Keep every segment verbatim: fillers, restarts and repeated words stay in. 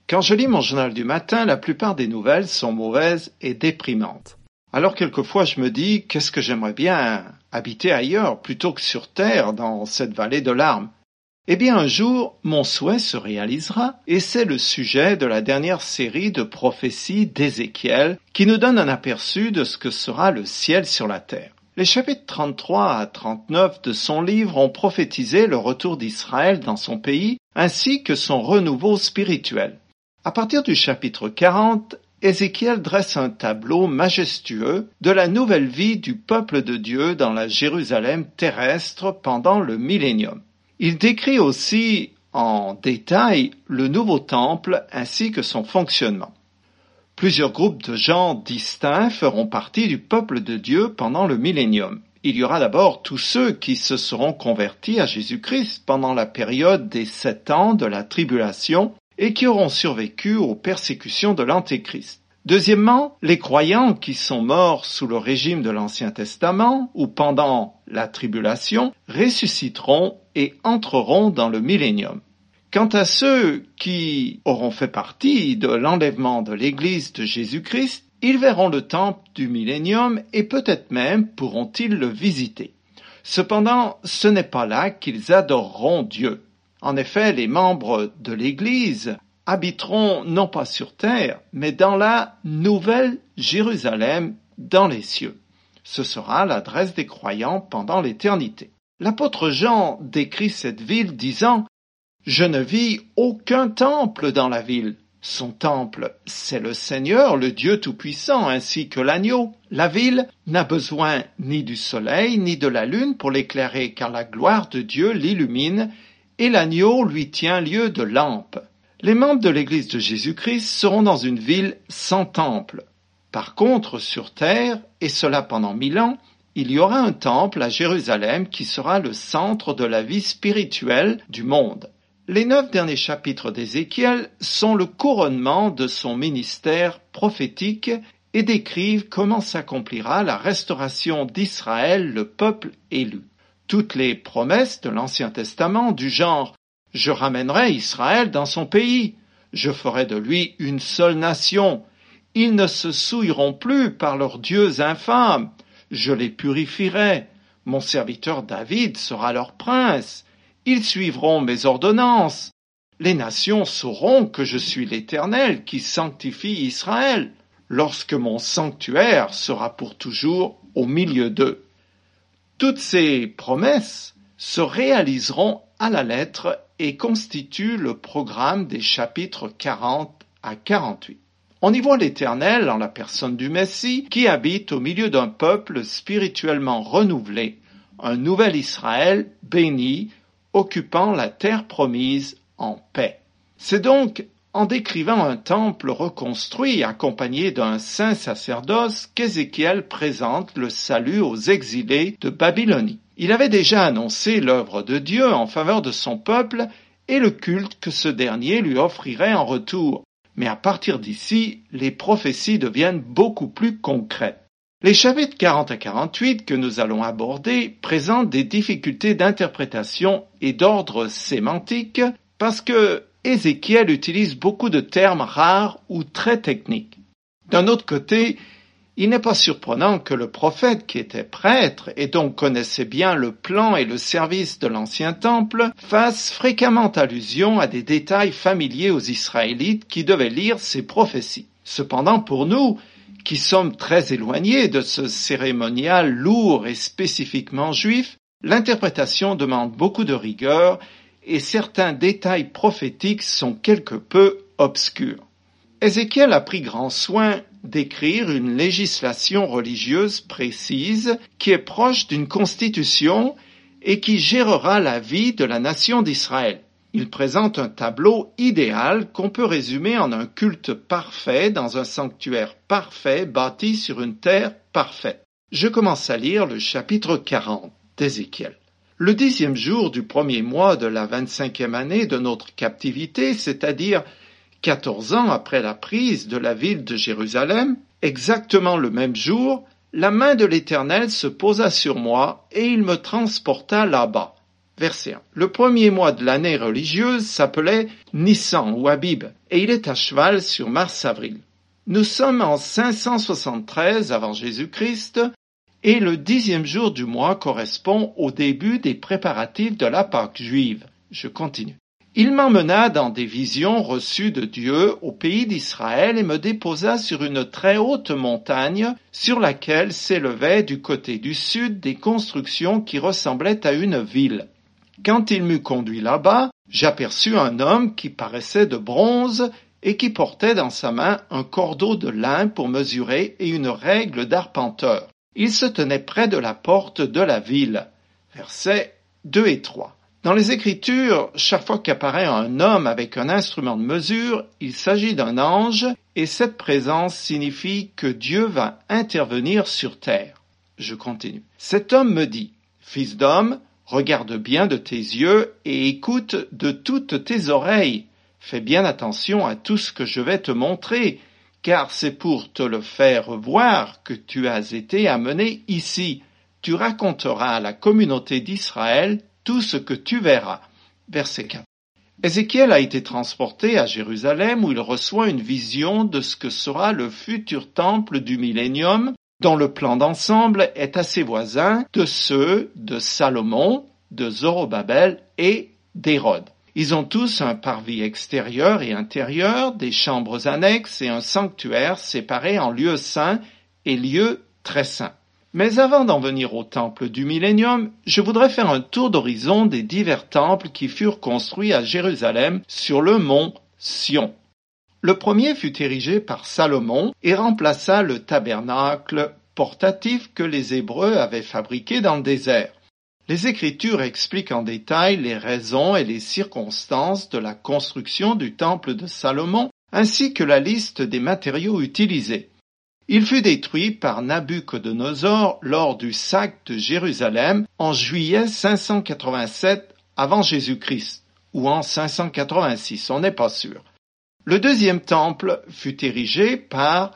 Quand je lis mon journal du matin, la plupart des nouvelles sont mauvaises et déprimantes. Alors quelquefois je me dis, qu'est-ce que j'aimerais bien habiter ailleurs plutôt que sur terre dans cette vallée de larmes. Eh bien un jour, mon souhait se réalisera et c'est le sujet de la dernière série de prophéties d'Ézéchiel qui nous donne un aperçu de ce que sera le ciel sur la terre. Les chapitres trente-trois à trente-neuf de son livre ont prophétisé le retour d'Israël dans son pays ainsi que son renouveau spirituel. À partir du chapitre quarante, Ézéchiel dresse un tableau majestueux de la nouvelle vie du peuple de Dieu dans la Jérusalem terrestre pendant le millénium. Il décrit aussi en détail le nouveau temple ainsi que son fonctionnement. Plusieurs groupes de gens distincts feront partie du peuple de Dieu pendant le millénium. Il y aura d'abord tous ceux qui se seront convertis à Jésus-Christ pendant la période des sept ans de la tribulation et qui auront survécu aux persécutions de l'Antéchrist. Deuxièmement, les croyants qui sont morts sous le régime de l'Ancien Testament ou pendant la tribulation ressusciteront et entreront dans le millénium. Quant à ceux qui auront fait partie de l'enlèvement de l'Église de Jésus-Christ, ils verront le temple du millénium et peut-être même pourront-ils le visiter. Cependant, ce n'est pas là qu'ils adoreront Dieu. En effet, les membres de l'Église habiteront non pas sur terre, mais dans la nouvelle Jérusalem, dans les cieux. Ce sera l'adresse des croyants pendant l'éternité. L'apôtre Jean décrit cette ville disant « Je ne vis aucun temple dans la ville. Son temple, c'est le Seigneur, le Dieu Tout-Puissant, ainsi que l'agneau. La ville n'a besoin ni du soleil ni de la lune pour l'éclairer, car la gloire de Dieu l'illumine, et l'agneau lui tient lieu de lampe. » Les membres de l'Église de Jésus-Christ seront dans une ville sans temple. Par contre, sur terre, et cela pendant mille ans, il y aura un temple à Jérusalem qui sera le centre de la vie spirituelle du monde. Les neuf derniers chapitres d'Ézéchiel sont le couronnement de son ministère prophétique et décrivent comment s'accomplira la restauration d'Israël, le peuple élu. Toutes les promesses de l'Ancien Testament du genre « Je ramènerai Israël dans son pays, je ferai de lui une seule nation, ils ne se souilleront plus par leurs dieux infâmes, je les purifierai, mon serviteur David sera leur prince, ils suivront mes ordonnances, les nations sauront que je suis l'Éternel qui sanctifie Israël, lorsque mon sanctuaire sera pour toujours au milieu d'eux. » Toutes ces promesses se réaliseront à la lettre et constituent le programme des chapitres quarante à quarante-huit. On y voit l'Éternel en la personne du Messie qui habite au milieu d'un peuple spirituellement renouvelé, un nouvel Israël béni, occupant la terre promise en paix. C'est donc en décrivant un temple reconstruit accompagné d'un saint sacerdoce qu'Ézéchiel présente le salut aux exilés de Babylonie. Il avait déjà annoncé l'œuvre de Dieu en faveur de son peuple et le culte que ce dernier lui offrirait en retour. Mais à partir d'ici, les prophéties deviennent beaucoup plus concrètes. Les chapitres quarante à quarante-huit que nous allons aborder présentent des difficultés d'interprétation et d'ordre sémantique parce que Ézéchiel utilise beaucoup de termes rares ou très techniques. D'un autre côté, il n'est pas surprenant que le prophète, qui était prêtre et donc connaissait bien le plan et le service de l'ancien temple, fasse fréquemment allusion à des détails familiers aux Israélites qui devaient lire ces prophéties. Cependant, pour nous, qui sommes très éloignés de ce cérémonial lourd et spécifiquement juif, l'interprétation demande beaucoup de rigueur et certains détails prophétiques sont quelque peu obscurs. Ézéchiel a pris grand soin d'écrire une législation religieuse précise qui est proche d'une constitution et qui gérera la vie de la nation d'Israël. Il présente un tableau idéal qu'on peut résumer en un culte parfait dans un sanctuaire parfait bâti sur une terre parfaite. Je commence à lire le chapitre quarante d'Ézéchiel. Le dixième jour du premier mois de la vingt-cinquième année de notre captivité, c'est-à-dire quatorze ans après la prise de la ville de Jérusalem, exactement le même jour, la main de l'Éternel se posa sur moi et il me transporta là-bas. Verset un. Le premier mois de l'année religieuse s'appelait Nissan ou Abib, et il est à cheval sur mars-avril. Nous sommes en cinq cent soixante-treize avant Jésus-Christ, et le dixième jour du mois correspond au début des préparatifs de la Pâque juive. Je continue. Il m'emmena dans des visions reçues de Dieu au pays d'Israël et me déposa sur une très haute montagne sur laquelle s'élevaient du côté du sud des constructions qui ressemblaient à une ville. Quand il m'eut conduit là-bas, j'aperçus un homme qui paraissait de bronze et qui portait dans sa main un cordeau de lin pour mesurer et une règle d'arpenteur. Il se tenait près de la porte de la ville. Versets deux et trois. Dans les Écritures, chaque fois qu'apparaît un homme avec un instrument de mesure, il s'agit d'un ange et cette présence signifie que Dieu va intervenir sur terre. Je continue. Cet homme me dit, « Fils d'homme, regarde bien de tes yeux et écoute de toutes tes oreilles. Fais bien attention à tout ce que je vais te montrer, car c'est pour te le faire voir que tu as été amené ici. Tu raconteras à la communauté d'Israël tout ce que tu verras. » Verset quatre. Ézéchiel a été transporté à Jérusalem où il reçoit une vision de ce que sera le futur temple du millénium, dont le plan d'ensemble est assez voisin de ceux de Salomon, de Zorobabel et d'Hérode. Ils ont tous un parvis extérieur et intérieur, des chambres annexes et un sanctuaire séparé en lieux saints et lieux très saints. Mais avant d'en venir au temple du millénium, je voudrais faire un tour d'horizon des divers temples qui furent construits à Jérusalem sur le mont Sion. Le premier fut érigé par Salomon et remplaça le tabernacle portatif que les Hébreux avaient fabriqué dans le désert. Les Écritures expliquent en détail les raisons et les circonstances de la construction du temple de Salomon, ainsi que la liste des matériaux utilisés. Il fut détruit par Nabuchodonosor lors du sac de Jérusalem en juillet cinq cent quatre-vingt-sept avant Jésus-Christ, ou en cinq cent quatre-vingt-six, on n'est pas sûr. Le deuxième temple fut érigé par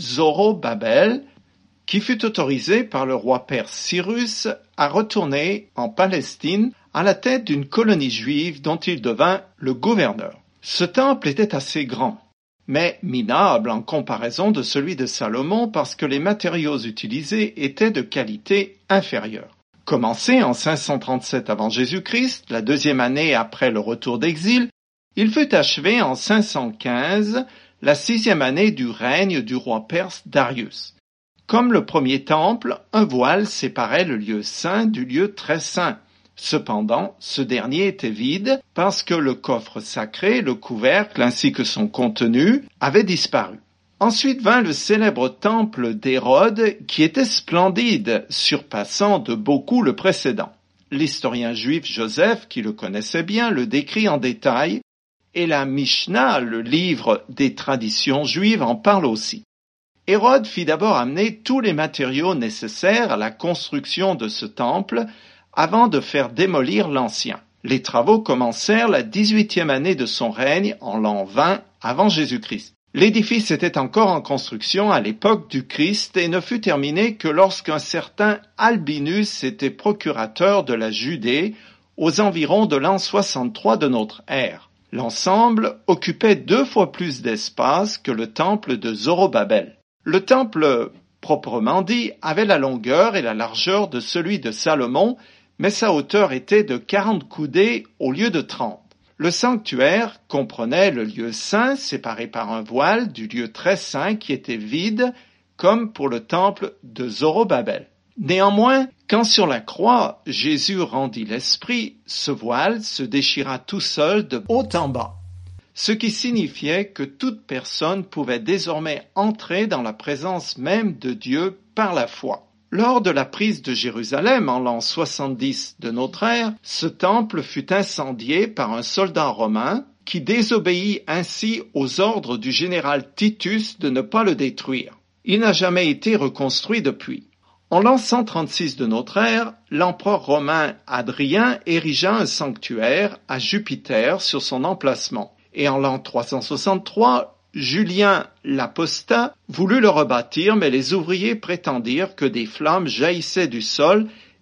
Zorobabel, qui fut autorisé par le roi perse Cyrus à retourner en Palestine à la tête d'une colonie juive dont il devint le gouverneur. Ce temple était assez grand, mais minable en comparaison de celui de Salomon parce que les matériaux utilisés étaient de qualité inférieure. Commencé en cinq cent trente-sept avant Jésus-Christ, la deuxième année après le retour d'exil, il fut achevé en cinq cent quinze, la sixième année du règne du roi perse Darius. Comme le premier temple, un voile séparait le lieu saint du lieu très saint. Cependant, ce dernier était vide parce que le coffre sacré, le couvercle ainsi que son contenu avaient disparu. Ensuite vint le célèbre temple d'Hérode qui était splendide, surpassant de beaucoup le précédent. L'historien juif Joseph, qui le connaissait bien, le décrit en détail, et la Mishnah, le livre des traditions juives, en parle aussi. Hérode fit d'abord amener tous les matériaux nécessaires à la construction de ce temple avant de faire démolir l'ancien. Les travaux commencèrent la dix-huitième année de son règne en l'an vingt avant Jésus-Christ. L'édifice était encore en construction à l'époque du Christ et ne fut terminé que lorsqu'un certain Albinus était procurateur de la Judée aux environs de l'an soixante-trois de notre ère. L'ensemble occupait deux fois plus d'espace que le temple de Zorobabel. Le temple, proprement dit, avait la longueur et la largeur de celui de Salomon, mais sa hauteur était de quarante coudées au lieu de trente. Le sanctuaire comprenait le lieu saint séparé par un voile du lieu très saint qui était vide, comme pour le temple de Zorobabel. Néanmoins, quand sur la croix Jésus rendit l'esprit, ce voile se déchira tout seul de haut en bas, ce qui signifiait que toute personne pouvait désormais entrer dans la présence même de Dieu par la foi. Lors de la prise de Jérusalem en l'an soixante-dix de notre ère, ce temple fut incendié par un soldat romain qui désobéit ainsi aux ordres du général Titus de ne pas le détruire. Il n'a jamais été reconstruit depuis. En l'an cent trente-six de notre ère, l'empereur romain Hadrien érigea un sanctuaire à Jupiter sur son emplacement. Et en l'an trois cent soixante-trois, Julien l'Apostat voulut le rebâtir, mais les ouvriers prétendirent que des flammes jaillissaient du sol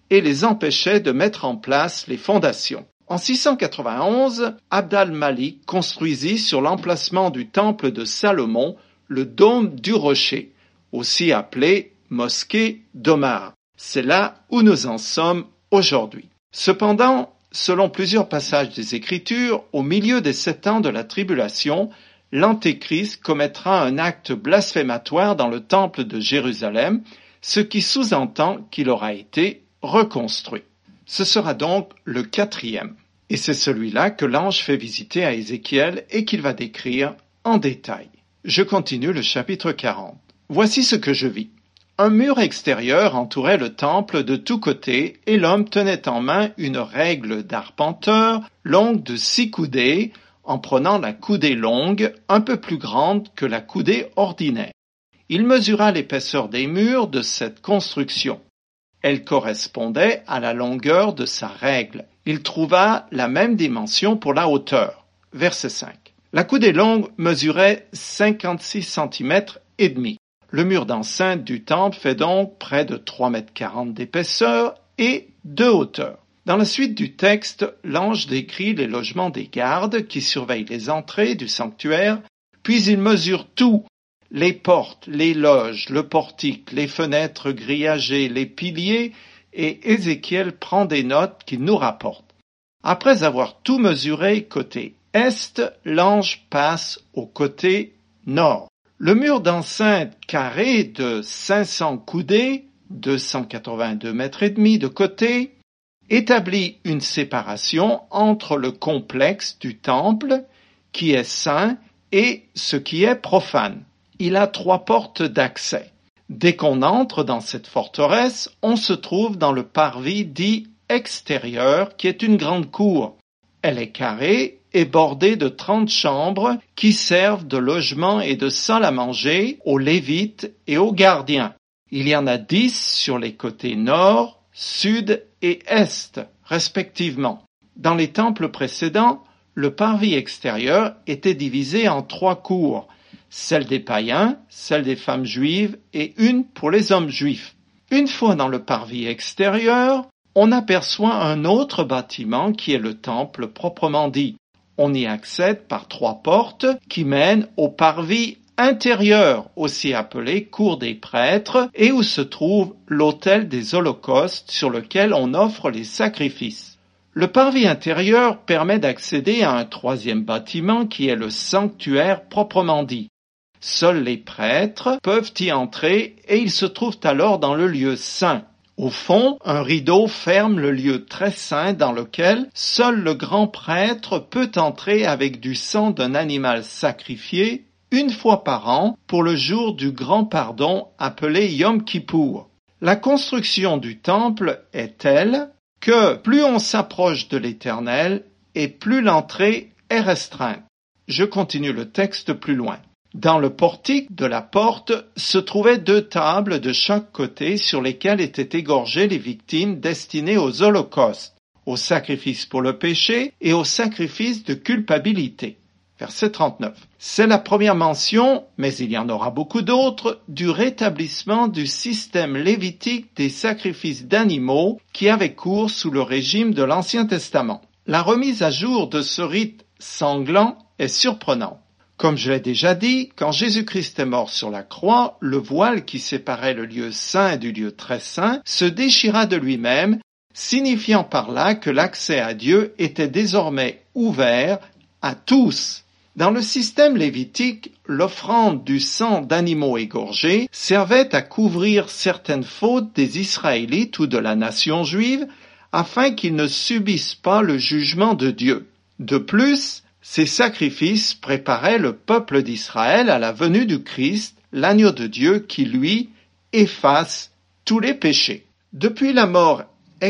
et les empêchait de mettre en place les fondations. En six cent quatre-vingt-onze, Abd al-Malik construisit sur l'emplacement du temple de Salomon le dôme du rocher, aussi appelé mosquée d'Omar. C'est là où nous en sommes aujourd'hui. Cependant, selon plusieurs passages des Écritures, au milieu des sept ans de la tribulation, l'Antéchrist commettra un acte blasphématoire dans le temple de Jérusalem, ce qui sous-entend qu'il aura été reconstruit. Ce sera donc le quatrième. Et c'est celui-là que l'ange fait visiter à Ézéchiel et qu'il va décrire en détail. Je continue le chapitre quarante. Voici ce que je vis. Un mur extérieur entourait le temple de tous côtés et l'homme tenait en main une règle d'arpenteur longue de six coudées en prenant la coudée longue un peu plus grande que la coudée ordinaire. Il mesura l'épaisseur des murs de cette construction. Elle correspondait à la longueur de sa règle. Il trouva la même dimension pour la hauteur. Verset cinq. La coudée longue mesurait cinquante-six centimètres et demi. Le mur d'enceinte du temple fait donc près de trois mètres quarante d'épaisseur et de hauteur. Dans la suite du texte, l'ange décrit les logements des gardes qui surveillent les entrées du sanctuaire, puis il mesure tout, les portes, les loges, le portique, les fenêtres grillagées, les piliers, et Ézéchiel prend des notes qu'il nous rapporte. Après avoir tout mesuré côté est, l'ange passe au côté nord. Le mur d'enceinte carré de cinq cents coudées, deux cent quatre-vingt-deux mètres et demi de côté, établit une séparation entre le complexe du temple, qui est saint, et ce qui est profane. Il a trois portes d'accès. Dès qu'on entre dans cette forteresse, on se trouve dans le parvis dit extérieur, qui est une grande cour. Elle est carrée et bordée de trente chambres qui servent de logement et de salle à manger aux Lévites et aux gardiens. Il y en a dix sur les côtés nord, sud et est, respectivement. Dans les temples précédents, le parvis extérieur était divisé en trois cours, celle des païens, celle des femmes juives et une pour les hommes juifs. Une fois dans le parvis extérieur, on aperçoit un autre bâtiment qui est le temple proprement dit. On y accède par trois portes qui mènent au parvis intérieur, aussi appelé cour des prêtres, et où se trouve l'autel des holocaustes sur lequel on offre les sacrifices. Le parvis intérieur permet d'accéder à un troisième bâtiment qui est le sanctuaire proprement dit. Seuls les prêtres peuvent y entrer et ils se trouvent alors dans le lieu saint. Au fond, un rideau ferme le lieu très saint dans lequel seul le grand prêtre peut entrer avec du sang d'un animal sacrifié une fois par an pour le jour du grand pardon appelé Yom Kippour. La construction du temple est telle que plus on s'approche de l'Éternel et plus l'entrée est restreinte. Je continue le texte plus loin. Dans le portique de la porte se trouvaient deux tables de chaque côté sur lesquelles étaient égorgées les victimes destinées aux holocaustes, aux sacrifices pour le péché et aux sacrifices de culpabilité. Verset trente-neuf. C'est la première mention, mais il y en aura beaucoup d'autres, du rétablissement du système lévitique des sacrifices d'animaux qui avait cours sous le régime de l'Ancien Testament. La remise à jour de ce rite sanglant est surprenante. Comme je l'ai déjà dit, quand Jésus-Christ est mort sur la croix, le voile qui séparait le lieu saint du lieu très saint se déchira de lui-même, signifiant par là que l'accès à Dieu était désormais ouvert à tous. Dans le système lévitique, l'offrande du sang d'animaux égorgés servait à couvrir certaines fautes des Israélites ou de la nation juive afin qu'ils ne subissent pas le jugement de Dieu. De plus, ces sacrifices préparaient le peuple d'Israël à la venue du Christ, l'agneau de Dieu qui, lui, efface tous les péchés. Depuis la mort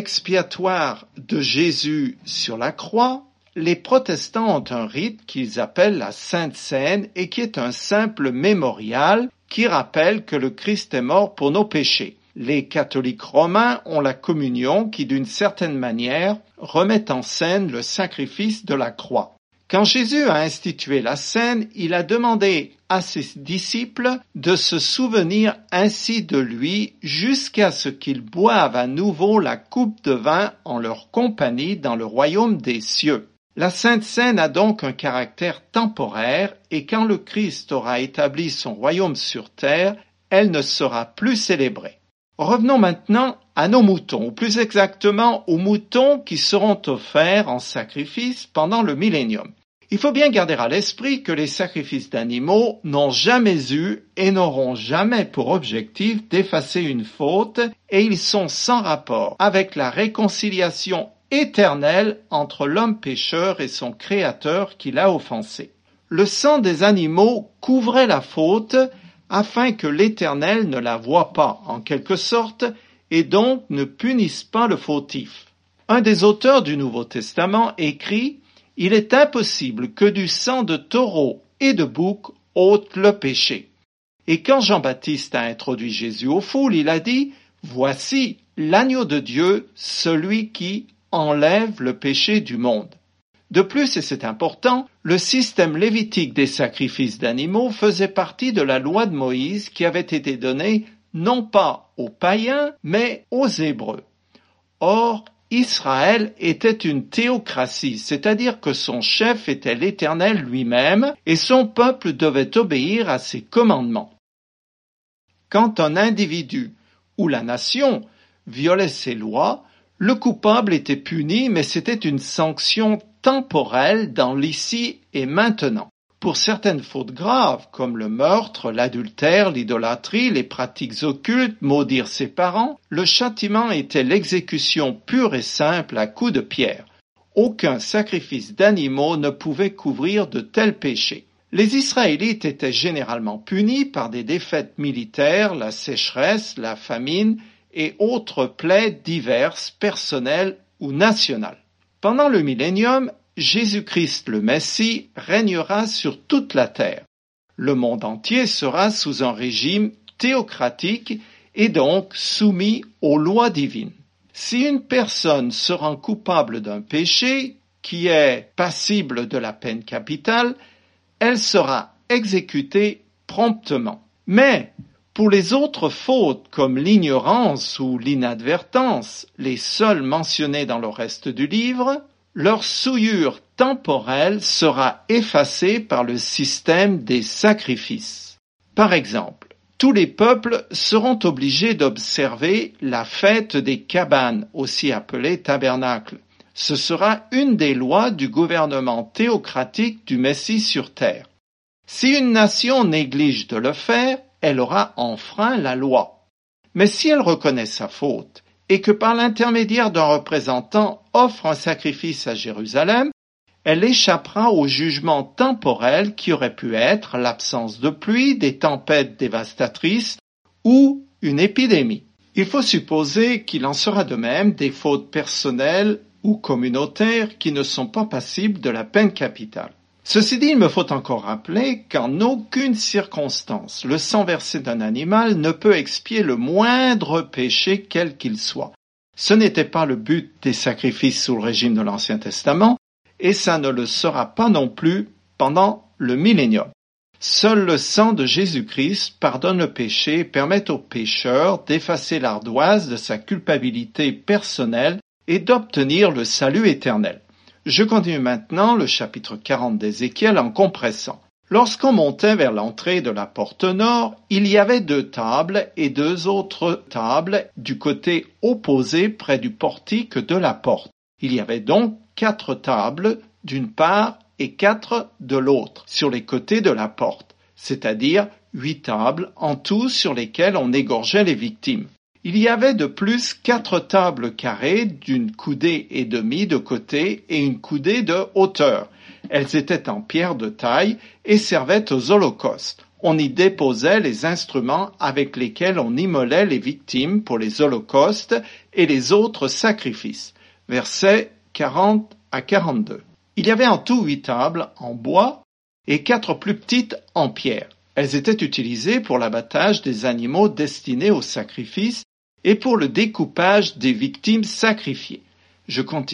expiatoire de Jésus sur la croix, les protestants ont un rite qu'ils appellent la Sainte Seine et qui est un simple mémorial qui rappelle que le Christ est mort pour nos péchés. Les catholiques romains ont la communion qui, d'une certaine manière, remet en scène le sacrifice de la croix. Quand Jésus a institué la scène, il a demandé à ses disciples de se souvenir ainsi de lui jusqu'à ce qu'ils boivent à nouveau la coupe de vin en leur compagnie dans le royaume des cieux. La Sainte Seine a donc un caractère temporaire et quand le Christ aura établi son royaume sur terre, elle ne sera plus célébrée. Revenons maintenant à nos moutons, ou plus exactement aux moutons qui seront offerts en sacrifice pendant le millénium. Il faut bien garder à l'esprit que les sacrifices d'animaux n'ont jamais eu et n'auront jamais pour objectif d'effacer une faute et ils sont sans rapport avec la réconciliation éternelle entre l'homme pécheur et son Créateur qui l'a offensé. Le sang des animaux couvrait la faute afin que l'Éternel ne la voie pas en quelque sorte et donc ne punisse pas le fautif. Un des auteurs du Nouveau Testament écrit « Il est impossible que du sang de taureau et de bouc ôte le péché. » Et quand Jean-Baptiste a introduit Jésus aux foules, il a dit « Voici l'agneau de Dieu, celui qui enlève le péché du monde. » De plus, et c'est important, le système lévitique des sacrifices d'animaux faisait partie de la loi de Moïse qui avait été donnée non pas aux païens, mais aux Hébreux. Or, Israël était une théocratie, c'est-à-dire que son chef était l'Éternel lui-même et son peuple devait obéir à ses commandements. Quand un individu ou la nation violait ses lois, le coupable était puni, mais c'était une sanction temporelle dans l'ici et maintenant. Pour certaines fautes graves, comme le meurtre, l'adultère, l'idolâtrie, les pratiques occultes, maudire ses parents, le châtiment était l'exécution pure et simple à coups de pierre. Aucun sacrifice d'animaux ne pouvait couvrir de tels péchés. Les Israélites étaient généralement punis par des défaites militaires, la sécheresse, la famine et autres plaies diverses, personnelles ou nationales. Pendant le millénium, Jésus-Christ le Messie régnera sur toute la terre. Le monde entier sera sous un régime théocratique et donc soumis aux lois divines. Si une personne se rend coupable d'un péché qui est passible de la peine capitale, elle sera exécutée promptement. Mais pour les autres fautes comme l'ignorance ou l'inadvertance, les seules mentionnées dans le reste du livre, leur souillure temporelle sera effacée par le système des sacrifices. Par exemple, tous les peuples seront obligés d'observer la fête des cabanes, aussi appelée tabernacle. Ce sera une des lois du gouvernement théocratique du Messie sur terre. Si une nation néglige de le faire, elle aura enfreint la loi. Mais si elle reconnaît sa faute, et que par l'intermédiaire d'un représentant offre un sacrifice à Jérusalem, elle échappera au jugement temporel qui aurait pu être l'absence de pluie, des tempêtes dévastatrices ou une épidémie. Il faut supposer qu'il en sera de même des fautes personnelles ou communautaires qui ne sont pas passibles de la peine capitale. Ceci dit, il me faut encore rappeler qu'en aucune circonstance, le sang versé d'un animal ne peut expier le moindre péché quel qu'il soit. Ce n'était pas le but des sacrifices sous le régime de l'Ancien Testament, et ça ne le sera pas non plus pendant le millénium. Seul le sang de Jésus-Christ pardonne le péché et permet au pécheur d'effacer l'ardoise de sa culpabilité personnelle et d'obtenir le salut éternel. Je continue maintenant le chapitre quarante d'Ézéchiel en compressant. Lorsqu'on montait vers l'entrée de la porte nord, il y avait deux tables et deux autres tables du côté opposé près du portique de la porte. Il y avait donc quatre tables d'une part et quatre de l'autre sur les côtés de la porte, c'est-à-dire huit tables en tout sur lesquelles on égorgeait les victimes. Il y avait de plus quatre tables carrées d'une coudée et demie de côté et une coudée de hauteur. Elles étaient en pierre de taille et servaient aux holocaustes. On y déposait les instruments avec lesquels on immolait les victimes pour les holocaustes et les autres sacrifices. Versets quarante à quarante-deux. Il y avait en tout huit tables en bois et quatre plus petites en pierre. Elles étaient utilisées pour l'abattage des animaux destinés au sacrifice et pour le découpage des victimes sacrifiées. Je continue.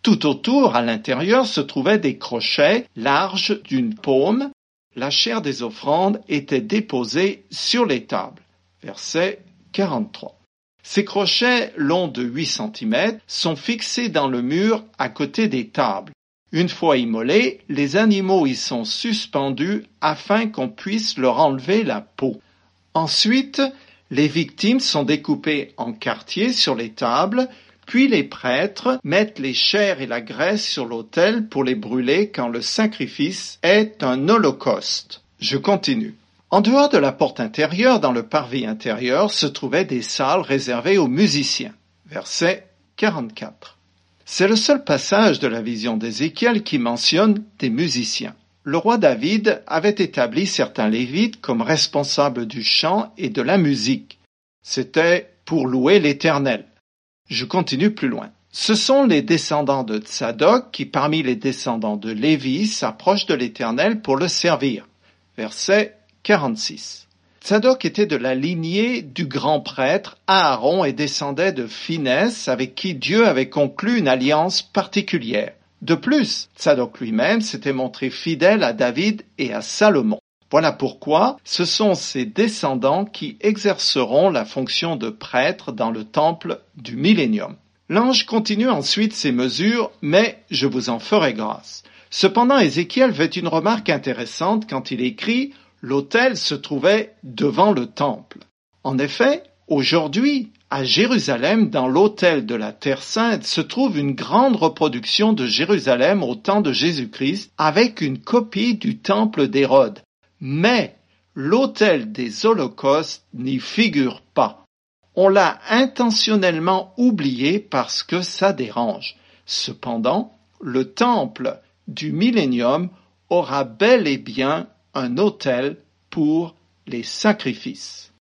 Tout autour, à l'intérieur, se trouvaient des crochets larges d'une paume. La chair des offrandes était déposée sur les tables. Verset quarante-trois. Ces crochets, longs de huit centimètres, sont fixés dans le mur à côté des tables. Une fois immolés, les animaux y sont suspendus afin qu'on puisse leur enlever la peau. Ensuite, les victimes sont découpées en quartiers sur les tables, puis les prêtres mettent les chairs et la graisse sur l'autel pour les brûler quand le sacrifice est un holocauste. Je continue. En dehors de la porte intérieure, dans le parvis intérieur, se trouvaient des salles réservées aux musiciens. Verset quarante-quatre. C'est le seul passage de la vision d'Ézéchiel qui mentionne des musiciens. Le roi David avait établi certains Lévites comme responsables du chant et de la musique. C'était pour louer l'Éternel. Je continue plus loin. Ce sont les descendants de Tsadok qui, parmi les descendants de Lévi, s'approchent de l'Éternel pour le servir. Verset quarante-six. Tsadok était de la lignée du grand prêtre Aaron et descendait de Phinès avec qui Dieu avait conclu une alliance particulière. De plus, Tsadok lui-même s'était montré fidèle à David et à Salomon. Voilà pourquoi ce sont ses descendants qui exerceront la fonction de prêtre dans le temple du millénium. L'ange continue ensuite ses mesures, mais je vous en ferai grâce. Cependant, Ézéchiel fait une remarque intéressante quand il écrit « L'autel se trouvait devant le temple ». En effet, aujourd'hui, à Jérusalem, dans l'autel de la Terre Sainte, se trouve une grande reproduction de Jérusalem au temps de Jésus-Christ avec une copie du temple d'Hérode. Mais l'autel des holocaustes n'y figure pas. On l'a intentionnellement oublié parce que ça dérange. Cependant, le temple du millénium aura bel et bien un autel pour les sacrifices.